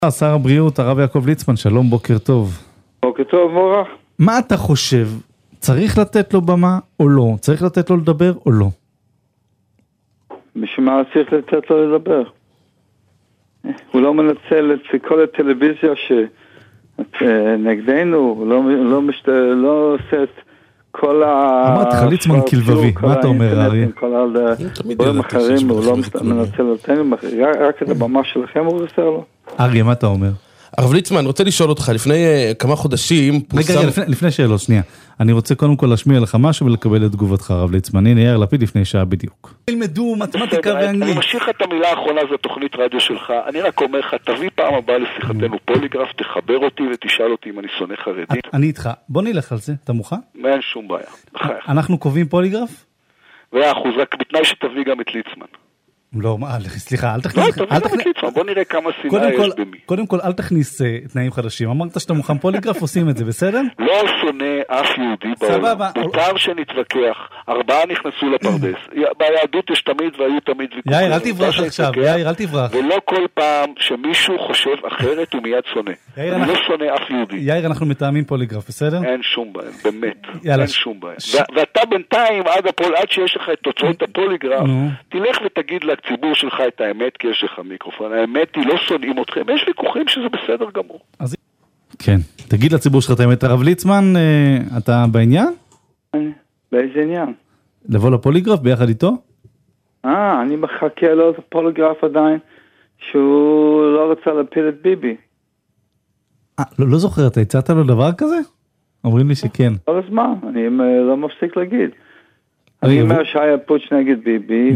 שר הבריאות, הרב יעקב ליצמן, שלום, בוקר טוב. בוקר טוב, מורח. מה אתה חושב? צריך לתת לו במה או לא? צריך לתת לו לדבר או לא? בשביל מה צריך לתת לו לדבר? הוא לא מנצל את כל הטלוויזיה שנגדנו, הוא לא עושה את כל אמרת לך ליצמן כלבבי, מה אתה אומר, אריה? כל הדברים אחרים, הוא לא מנצל אותנו, רק את הבמה שלכם הוא עושה לו. אריה, מה אתה אומר? הרב ליצמן, רוצה לשאול אותך, לפני כמה חודשים רגע, לפני שאלות, שנייה. אני רוצה קודם כל להשמיע לך משהו ולקבל את תגובתך, הרב ליצמן. הנה יאיר לפיד לפני שעה בדיוק. ילמדו מתמטיקה ואנגלית. אני ממשיך את המילה האחרונה, זו תוכנית רדיו שלך. אני רק אומר לך, תביא פעם הבאה לשיחתנו פוליגרף, תחבר אותי ותשאל אותי אם אני שונא חרדית. אני איתך. בוא נלך על זה, אתה מוכן? אין שום בעיה. אנחנו קובעים פוליגרף? ואחוז, רק בתנאי שתביא גם את ליצמן. לא, סליחה, אל תכניס... לא, תביא גם את ליצמן, בוא נראה כמה שנאה יש במי. קודם כל, אל תכניס תנאים חדשים. אמרת שאתה מוכן פוליגרף, עושים את זה, בסדר? לא שונא אף יהודי בעולם. מותר שנתווכח. 4 נכנסו לפרדס. ביהדות יש תמיד והיו תמיד ויכוחים. יאיר, אל תברח עכשיו, יאיר, אל תברח. ולא כל פעם שמישהו חושב אחרת הוא מיד שונא. אני לא שונא אף יהודי. יאיר, אנחנו מתאמים פוליגרף, בסדר? אין שום בעיה, באמת. אין שום בעיה. ואתה בינתיים, עד שיש לך את תוצאות הפוליגרף, תלך ותגיד לציבור שלך את האמת, כי יש לך מיקרופון. האמת היא, לא שונאים אתכם. יש ויכוחים שזה בסדר גמור. כן. תגיד לציבור שלך את האמת. הרב ליצמן, אתה בעניין? באיזה עניין? לבוא לפוליגרף ביחד איתו? אני מחכה לו את הפוליגרף עדיין, שהוא לא רצה להפיל את ביבי. לא זוכר, אתה הצעת לו דבר כזה? אומרים לי שכן. כל הזמן, אני לא מפסיק להגיד. אני אומר שהיה פוטש נגד ביבי,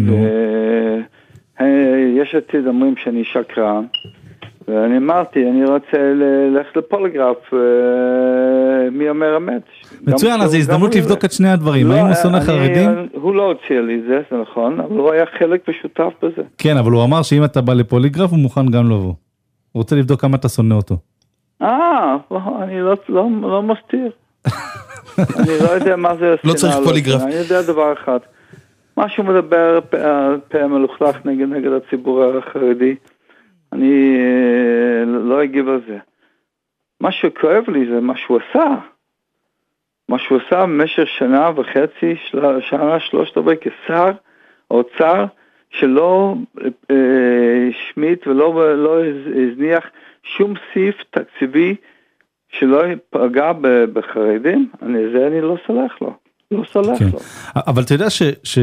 ויש עתיד אומרים שאני שקרן, ואני אמרתי, אני רוצה ללכת לפוליגרף, מי אומר אמת? מצוין, אז זו הזדמנות לבדוק את שני הדברים, האם הוא שונא חרדים? הוא לא הציע לי זה נכון, אבל הוא היה חלק ושותף בזה. כן, אבל הוא אמר שאם אתה בא לפוליגרף, הוא מוכן גם לבוא. הוא רוצה לבדוק כמה אתה שונא אותו. אני לא מסתיר. אני לא יודע מה זה לא צריך פוליגרף. אני יודע דבר אחד. מה שהוא מדבר פה מלוכלך נגד הציבור החרדי, אני לא אגיב על זה. מה שכואב לי זה מה שהוא עשה. מה שהוא עשה במשך שנה וחצי, שנה 3/4 כשר האוצר, שלא השמיט ולא הזניח שום סעיף תקציבי שלא פגע בחרדים. זה אני לא סולח לו. לא סולח לו. אבל אתה יודע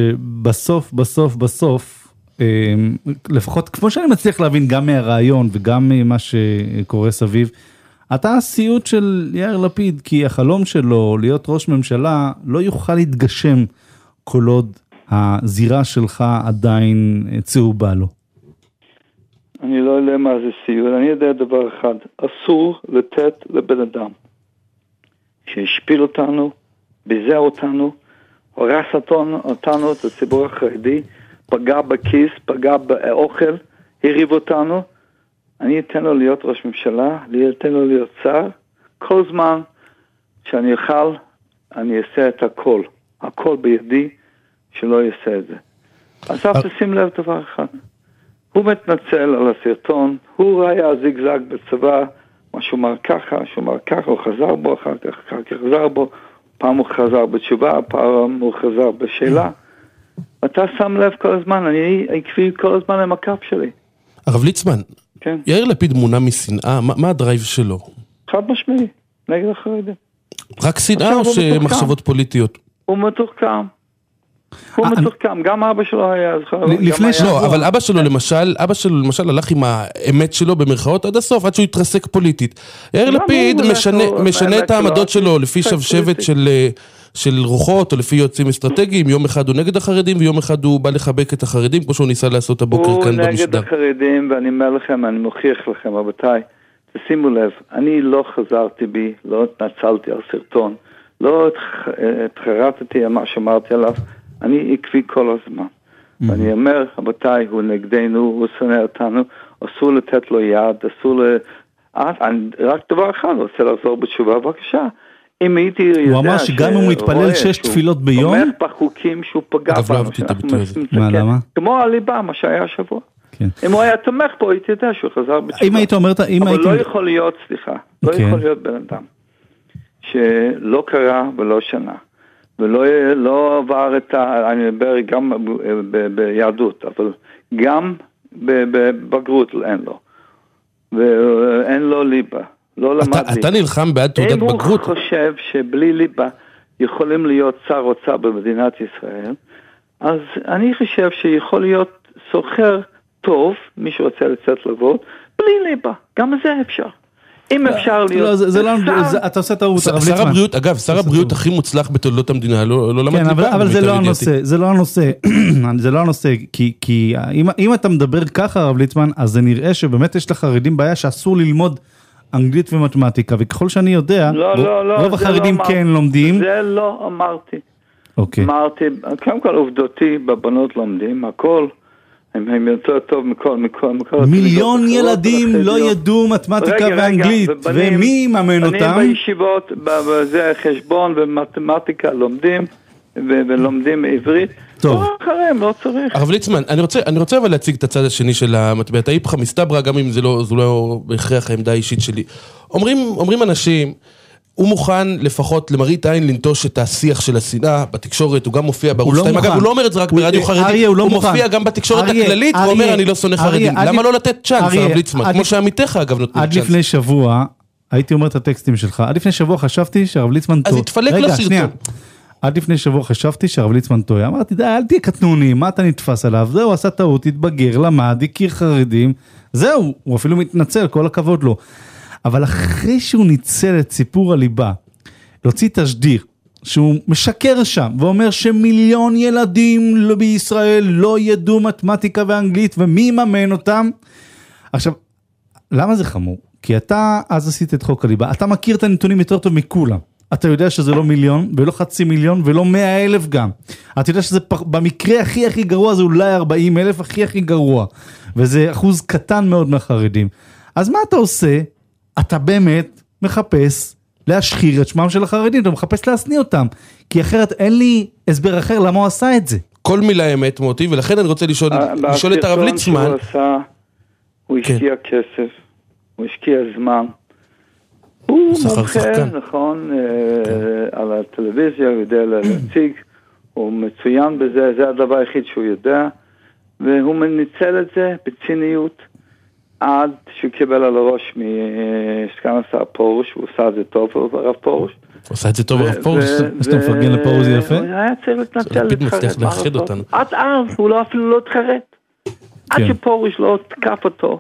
בסוף, לפחות כמו שאני מצליח להבין גם מהרעיון וגם ממה שקורה סביב, אתה הסיוט של יאיר לפיד, כי החלום שלו להיות ראש ממשלה לא יוכל להתגשם כל עוד הזירה שלך עדיין צהובה לו. אני לא יודע מה זה סיוט, אני יודע דבר אחד, אסור לתת לבן אדם שהשפיל אותנו, ביזר אותנו, הורס אותנו, את הציבור החרדי, פגע בכיס, פגע באוכל, הריב אותנו. אני אתן לו להיות ראש ממשלה, אני אתן לו להיות שר. כל זמן שאני אוכל, אני אעשה את הכל בידי, שלא יעשה את זה. אז אף תשים לב דבר אחד. הוא מתנצל על הסרטון, הוא היה זיגזג בצבא, מה שהוא אמר ככה, הוא חזר בו, אחר כך חזר בו, פעם הוא חזר בתשובה, פעם הוא חזר בשאלה. אתה שם לב כל הזמן, אני עקבי כל הזמן עם הקו שלי. הרב ליצמן, כן. יאיר לפיד מונע משנאה, מה הדרייב שלו? חד משמעי, נגד החרדים. רק שנאה או שמחשבות פוליטיות? הוא מתוחכם. גם אבא שלו היה... לא, אבל אבא שלו למשל הלך עם האמת שלו במרכאות עד הסוף, עד שהוא התרסק פוליטית. יאיר לפיד משנה את העמדות שלו לפי שבשבת של רוחות, או לפי יועצים אסטרטגיים. יום אחד הוא נגד החרדים, ויום אחד הוא בא לחבק את החרדים, כמו שהוא ניסה לעשות הבוקר כאן במשדר. הוא נגד החרדים, ואני אומר לכם, אני מוכיח לכם, רבותיי, תשימו לב, אני לא חזרתי בי, לא התנצלתי על סרטון, לא התחרטתי על מה שאמרתי עליו, אני עקבי כל הזמן. ואני אומר, רבותיי, הוא נגדנו, הוא שונא אותנו, אסור לתת לו יד, רק דבר אחד, הוא רוצה לחזור בתשובה, בבקשה. אם הייתי יודע... הוא אמר שגם אם הוא מתפלל 6 תפילות ביום... תומך בחוקים שהוא פגע בנו. מה, למה? כמו הליבה, מה שהיה השבוע. אם הוא היה תומך פה, הייתי יודע שהוא חזר בתשובה. אם היית אומרת... אבל לא יכול להיות, סליחה, לא יכול להיות בן אדם שלא קרה ולא שנה, ולא עבר את אני מדבר גם ביהדות, אבל גם בבגרות אין לו. ואין לו ליבה. לא למד ליבה. אתה נלחם בעד תעודת בגרות? אם הוא חושב שבלי ליבה יכולים להיות שר אוצר במדינת ישראל, אז אני חושב שיכול להיות סוחר טוב, מי שרוצה לצאת לעבוד, בלי ליבה. גם זה אפשר. אם אפשר להיות... אתה עושה טעות, הרב ליצמן. אגב, שר הבריאות הכי מוצלח בתולדות המדינה, לא למד ליבה. אבל זה לא הנושא, כי אם אתה מדבר ככה, הרב ליצמן, אז זה נראה שבאמת יש לחרדים בעיה שאסור ללמוד אנגלית ומתמטיקה, וככל שאני יודע, רוב החרדים כן לומדים. זה לא אמרתי. אמרתי, קודם כל עובדותי, בבנות לומדים, הכל. הם יותר טוב מכל... מיליון ילדים לא ידעו מתמטיקה ואנגלית, ומי יממן אותם? בנים בישיבות, זה חשבון ומתמטיקה לומדים, ולומדים עברית. טוב. אחריהם, לא צריך. הרב ליצמן, אני רוצה אבל להציג את הצד השני של המטבע. אתה איפכא מסתברא, גם אם זה לא בהכרח העמדה האישית שלי. אומרים אנשים... הוא מוכן לפחות למראית עין לנטוש את השיח של השנאה בתקשורת, הוא גם מופיע בערוץ 2, אגב הוא לא אומר את זה רק ברדיו חרדי, הוא מופיע גם בתקשורת הכללית, הוא אומר אני לא שונא חרדים, למה לא לתת צ'אנס הרב ליצמן, כמו שעמיתך אגב נותנים צ'אנס. עד לפני שבוע, הייתי אומר את הטקסטים שלך, עד לפני שבוע חשבתי שהרב ליצמן טועה. אז התפלק לסרטון. עד לפני שבוע חשבתי שהרב ליצמן טועה, אמרתי די אל תהיה קטנוני, מה אתה נתפס עליו, זהו עשה טעות, התבגר, למד, הכיר חרדים, זהו, הוא אפילו מתנצל, כל הכבוד לו. אבל אחרי שהוא ניצל את סיפור הליבה, להוציא תשדיר, שהוא משקר שם, ואומר שמיליון ילדים בישראל לא ידעו מתמטיקה ואנגלית, ומי יממן אותם? עכשיו, למה זה חמור? כי אתה אז עשית את חוק הליבה, אתה מכיר את הנתונים יותר טוב מכולם. אתה יודע שזה לא מיליון, ולא 500,000, ולא 100,000 גם. אתה יודע שזה במקרה הכי גרוע, זה אולי 40,000, הכי גרוע. וזה אחוז קטן מאוד מהחרדים. אז מה אתה עושה? אתה באמת מחפש להשחיר את שמם של החרדים, אתה מחפש להסניא אותם, כי אחרת אין לי הסבר אחר למה הוא עשה את זה. כל מילה אמת מותי, ולכן אני רוצה לשאול את הרב ליצמן. הוא השקיע כסף, הוא השקיע זמן, הוא מומחה, נכון, על הטלוויזיה, הוא יודע להציג, הוא מצוין בזה, זה הדבר היחיד שהוא יודע, והוא מניצל את זה בציניות, עד שהוא קיבל על הראש מסגן השר פרוש, הוא עושה את זה טוב, הרב פרוש. הוא עושה את זה טוב, הרב פרוש? אז אתה מפרגן לפרוש, זה יפה? הוא היה צריך להתנצל להתחרט. עד אז הוא אפילו לא התחרט. עד שפרוש לא תקף אותו,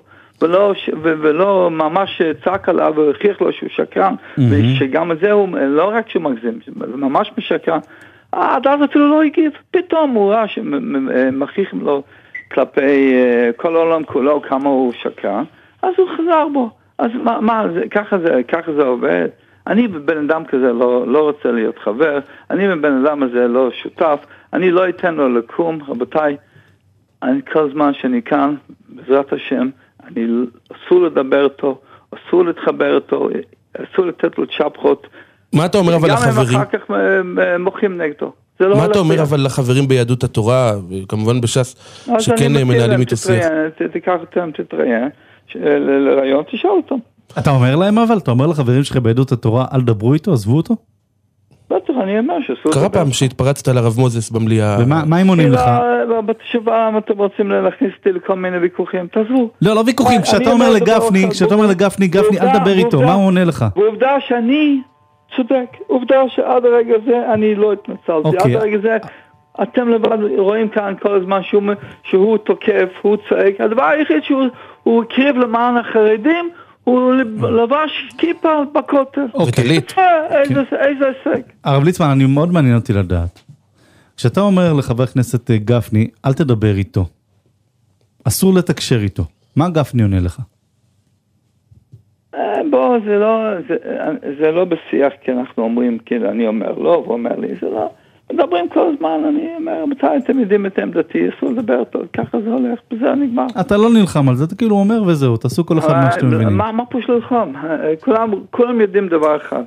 ולא ממש צעק עליו, והוכיח לו שהוא שקרן, ושגם זה הוא, לא רק שהוא מגזים, ממש משקרן, עד אז אפילו לא הגיב. פתאום הוא ראה שמכריחים לו, כלפי כל העולם כולו, כמה הוא שקרן, אז הוא חזר בו. אז מה, ככה זה עובד. אני בבן אדם כזה לא רוצה להיות חבר, אני בבן אדם הזה לא שותף, אני לא אתן לו לקום, רבותיי, כל זמן שאני כאן, בעזרת השם, אסור לדבר איתו, אסור להתחבר איתו, אסור לתת לו צ'פחות. מה אתה אומר אבל לחברים? גם הם אחר כך מוחים נגדו. מה אתה אומר אבל לחברים ביהדות התורה, כמובן בש"ס, שכן מנהלים איתו שיח? תיקח אותם, תתראיין, לרעיון, תשאל אותם. אתה אומר להם אבל? אתה אומר לחברים שלך ביהדות התורה, אל דברו איתו, עזבו אותו? בטח, אני אומר שאסור. קרה פעם שהתפרצת לרב מוזס במליאה. ומה הם עונים לך? בתשובה, אם אתם רוצים להכניס אותי לכל מיני ויכוחים, תעזבו. לא ויכוחים, כשאתה אומר לגפני, גפני, אל דבר איתו, מה הוא עונה לך? ועובדה שאני צודק, עובדה שעד הרגע הזה אני לא התנצלתי, עד הרגע זה אתם לבד רואים כאן כל הזמן שהוא תוקף, הוא צועק, הדבר היחיד שהוא הקריב למען החרדים, הוא לבש כיפה בכותל. איזה הישג. הרב ליצמן, אני מאוד מעניין אותי לדעת, כשאתה אומר לחבר הכנסת גפני, אל תדבר איתו, אסור לתקשר איתו, מה גפני עונה לך? בוא, זה לא בשיח, כי אנחנו אומרים, כאילו אני אומר לא, והוא אומר לי, זה לא, מדברים כל הזמן, אני אומר, מתי אתם יודעים את עמדתי, אסור לדבר טוב, ככה זה הולך, בזה נגמר. אתה לא נלחם על זה, אתה כאילו אומר וזהו, תעשו כל אחד מה שאתם מבינים. מה פוש ללחום? כולם יודעים דבר אחד,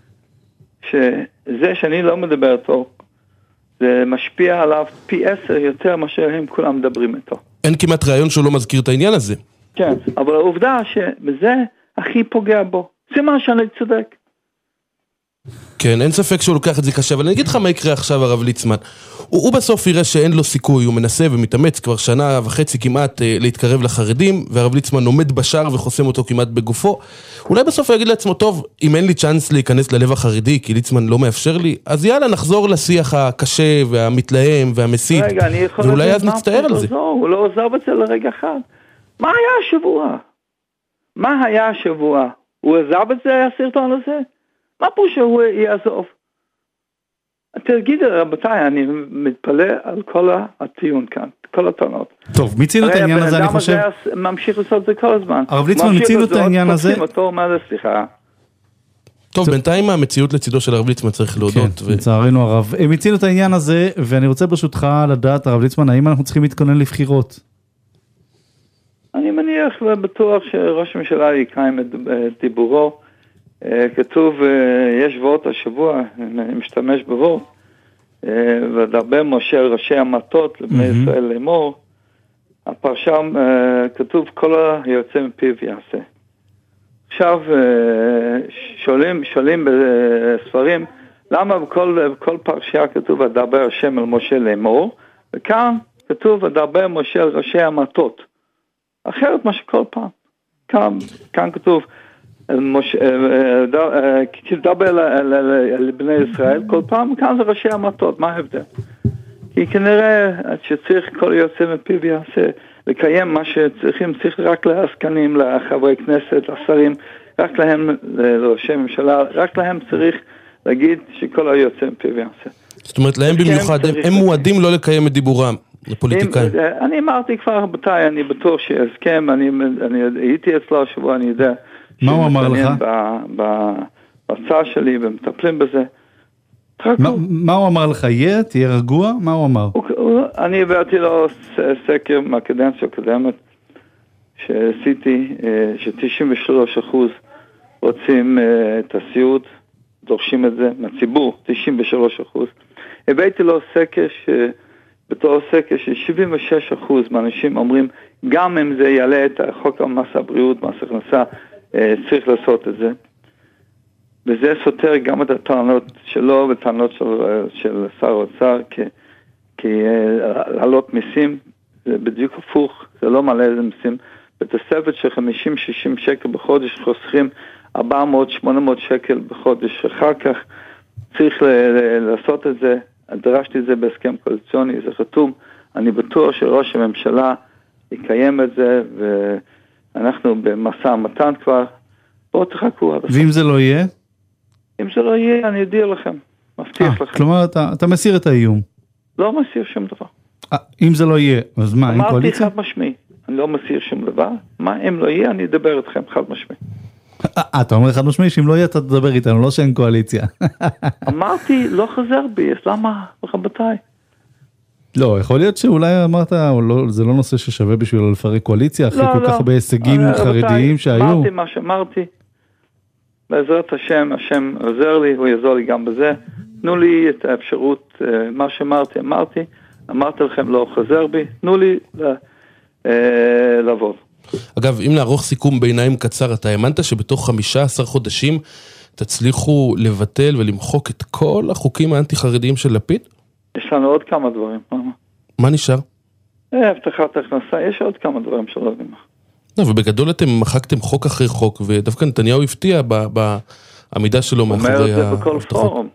שזה שאני לא מדבר טוב, זה משפיע עליו פי 10 יותר מאשר הם כולם מדברים איתו. אין כמעט רעיון שהוא לא מזכיר את העניין הזה. כן, אבל העובדה שבזה הכי פוגע בו. זה מה שאני צודק. כן, אין ספק שהוא לוקח את זה קשה, אבל אני אגיד לך מה יקרה עכשיו הרב ליצמן. הוא בסוף יראה שאין לו סיכוי, הוא מנסה ומתאמץ כבר שנה וחצי כמעט להתקרב לחרדים, והרב ליצמן עומד בשער וחוסם אותו כמעט בגופו. אולי בסוף הוא יגיד לעצמו, טוב, אם אין לי צ'אנס להיכנס ללב החרדי, כי ליצמן לא מאפשר לי, אז יאללה, נחזור לשיח הקשה והמתלהם והמסית, ואולי אז נצטער על זה. הוא לא עוזב את זה לרגע אחד. מה היה השבוע? מה היה השבוע? הוא עזב את זה, הסרטון הזה? מה פה שהוא יעזוב? תגיד, רבותיי, אני מתפלא על כל הטיעון כאן, כל הטענות. טוב, מיצינו את העניין הזה, אני חושב. ממשיך לעשות את זה כל הזמן. הרב ליצמן, מיצינו את העניין הזה. טוב, בינתיים המציאות לצידו של הרב ליצמן צריך להודות. כן, לצערנו הרב. מיצינו את העניין הזה, ואני רוצה ברשותך לדעת, הרב ליצמן, האם אנחנו צריכים להתכונן לבחירות? אני מניח ובטוח שראש הממשלה יקיים את דיבורו. כתוב, יש וורט השבוע, אני משתמש בוורט, ודרבה משה ראשי המטות לבני ישראל לאמור, הפרשה כתוב כל היוצא מפיו יעשה. עכשיו שואלים בספרים, למה בכל פרשה כתוב ודרבה השם אל משה לאמור, וכאן כתוב ודרבה משה אל ראשי המטות. אחרת מה שכל פעם. כאן כתוב, כתדבר לבני ישראל, כל פעם כאן זה ראשי המטות, מה ההבדל? כי כנראה שצריך כל יוצא מפיו יעשה, לקיים מה שצריכים, צריך רק לעסקנים, לחברי כנסת, לשרים, רק להם, לראשי ממשלה, רק להם צריך להגיד שכל היוצא מפיו יעשה. זאת אומרת, להם במיוחד, הם מועדים לא לקיים את דיבורם, לפוליטיקאים. אני אמרתי כבר, רבותיי, אני בטוח שהסכם, אני הייתי אצלו השבוע, אני יודע, מה הוא אמר לך? בהצעה שלי ומטפלים בזה. מה הוא אמר לך? תהיה רגוע? מה הוא אמר? אני הבאתי לו סקר מהקדנציה הקודמת שעשיתי, ש93% רוצים את הסיעוד, דורשים את זה מהציבור, 93%. הבאתי לו סקר בתור סקר ש76% מהאנשים אומרים, גם אם זה יעלה את חוק המס הבריאות, מס הכנסה, צריך לעשות את זה. וזה סותר גם את הטענות שלו וטענות של שר האוצר, כי לעלות מיסים זה בדיוק הפוך, זה לא מעלה איזה מיסים. בתוספת של 50-60 שקל בחודש חוסכים 400-800 שקל בחודש. אחר כך צריך לעשות את זה, דרשתי את זה בהסכם קואליציוני, זה חתום. אני בטוח שראש הממשלה יקיים את זה, ואנחנו במשא ומתן כבר. בואו תחכו. ואם זה לא יהיה? אם זה לא יהיה, אני אודיע לכם. מבטיח לכם. כלומר, אתה מסיר את האיום? לא מסיר שום דבר. אם זה לא יהיה, אז מה, אין קואליציה? אמרתי חד משמעי. אני לא מסיר שום דבר. מה, אם לא יהיה, אני אדבר איתכם חד משמעי. אתה אומר חד משמעי, שאם לא יהיה, אתה תדבר איתנו, לא שאין קואליציה. אמרתי, לא חזר בי, אז למה, רבותיי? לא, יכול להיות שאולי אמרת, זה לא נושא ששווה בשביל לפרק קואליציה, אחרי כל כך הרבה הישגים חרדיים שהיו. אמרתי מה שאמרתי, בעזרת השם, השם עוזר לי, הוא יעזור לי גם בזה. תנו לי את האפשרות, מה שאמרתי, אמרתי לכם, לא חזר בי, תנו לי לעבוד. אגב, אם נערוך סיכום ביניים קצר, אתה האמנת שבתוך 15 חודשים תצליחו לבטל ולמחוק את כל החוקים האנטי-חרדיים של לפיד? יש לנו עוד כמה דברים. מה נשאר? הבטחת הכנסה, יש עוד כמה דברים שלא יודעים. לא, ובגדול אתם מחקתם חוק אחרי חוק, ודווקא נתניהו הפתיע בעמידה שלו מאחורי ההבטחות. הוא אומר את זה בכל פורום,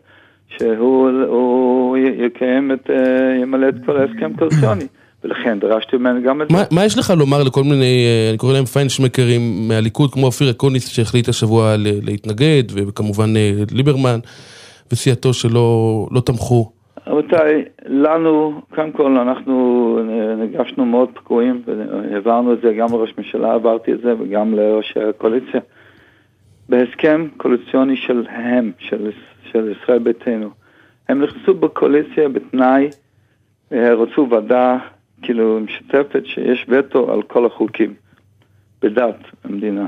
שהוא יקיים ימלא את כל ההסכם קואליציוני, ולכן דרשתי ממנו גם את זה. מה יש לך לומר לכל מיני, אני קורא להם פיינשמקרים מהליכוד, כמו אופיר אקוניס שהחליט השבוע להתנגד, וכמובן ליברמן וסיעתו שלא תמכו? רבותיי, לנו, קודם כל אנחנו נגשנו מאוד פגועים, והעברנו את זה גם לראש ממשלה, עברתי את זה, וגם לראש הקואליציה. בהסכם קואליציוני שלהם, של ישראל ביתנו, הם נכנסו בקואליציה בתנאי, רצו ועדה, כאילו משתפת, שיש וטו על כל החוקים, בדת המדינה.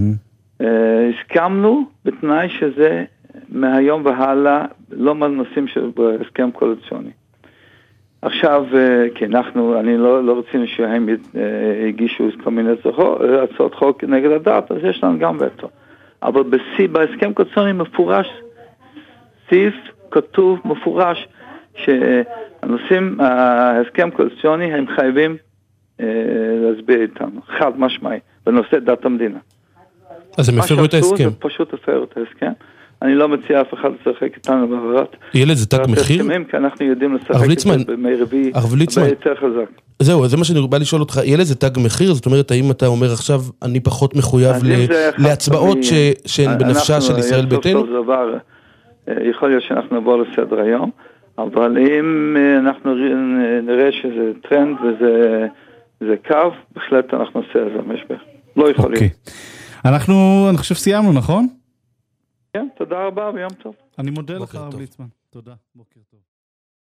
הסכמנו בתנאי שזה מהיום והלאה לא נושאים שבהסכם קואליציוני. עכשיו, כי אני לא רצינו שהם הגישו כל מיני הצעות חוק נגד הדת, אז יש לנו גם וטו. אבל בהסכם קואליציוני מפורש, סעיף כתוב מפורש, שהנושאים, ההסכם קואליציוני, הם חייבים להסביר איתנו, חד משמעי, בנושא דת המדינה. אז הם הפרו את ההסכם. זה פשוט הפרו את ההסכם. אני לא מציע אף אחד לשחק איתנו בעברת. ילד, זה תג מחיר? כי אנחנו יודעים לשחק את זה במי רביעי, הרבה יותר חזק. זהו, זה מה שאני בא לשאול אותך. ילד, זה תג מחיר? זאת אומרת, האם אתה אומר עכשיו, אני פחות מחויב להצבעות שהן בנפשה של ישראל ביתנו? יכול להיות שאנחנו נעבור לסדר היום, אבל אם אנחנו נראה שזה טרנד וזה קו, בהחלט אנחנו נעשה את זה משבר. לא יכול להיות. אני חושב סיימנו, נכון? כן, תודה רבה ויום טוב. אני מודה לך, ליצמן. תודה, בוקר טוב.